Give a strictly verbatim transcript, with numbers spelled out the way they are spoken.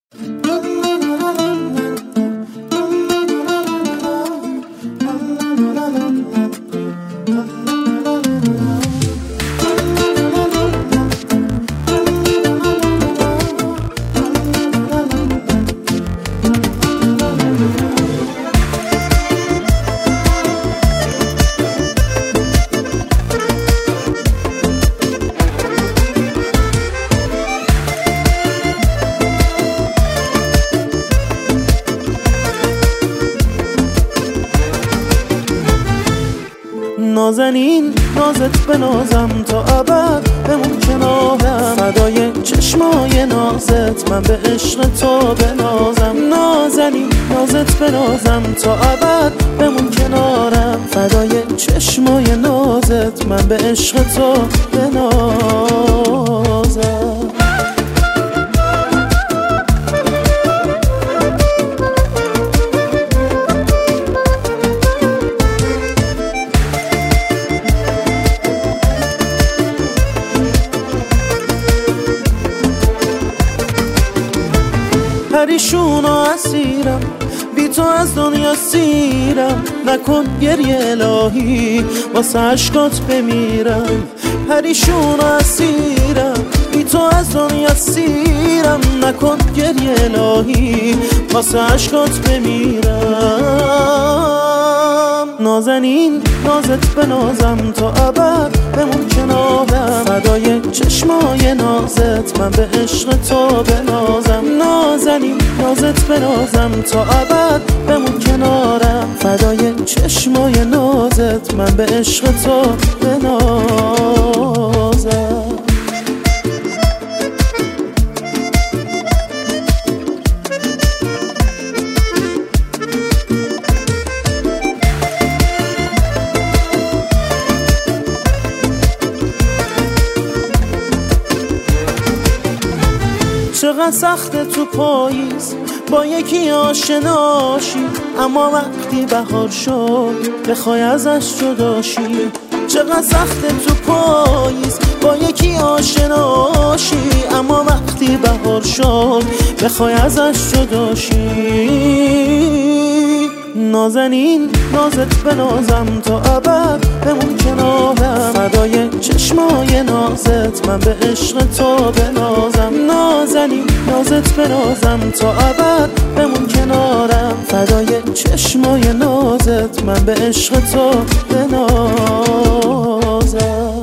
نازنین نازت به نازم تا ابد بمون کنارم، فدای چشمای نازت من به عشق تو بنازم. نازنین نازت به نازم تا ابد بمون کنارم، فدای چشمای نازت من به عشق تو بنازم. پریشون و اسیرم، بی تو از دنیا سیرم، نکن گریه الهی واسه عشقات بمیرم. پریشون و اسیرم، بی تو از دنیا سیرم، نکن گریه الهی واسه عشقات بمیرم. نازنین نازت به نازم تا ابد بمون کنارم، فدای چشمای نازت من به عشق تو بنازم. نازنین نازت به نازم تا ابد بمون کنارم، فدای چشمای نازت من به عشق تو بنازم. چقدر سخته تو پاییز با یکی آشناشی، اما وقتی بهار شد بخوای ازش جداشی. چقدر سخته تو پاییز با یکی آشناشی، اما وقتی بهار شد بخوای ازش جداشی. نازنین نازت به نازم تا ابد بمون کنارم، فدای چشمای نازت من به عشق تو بنازم. نازنین نازت به نازم تا ابد بمون کنارم، فدای چشمای نازت من به عشق تو بنازم.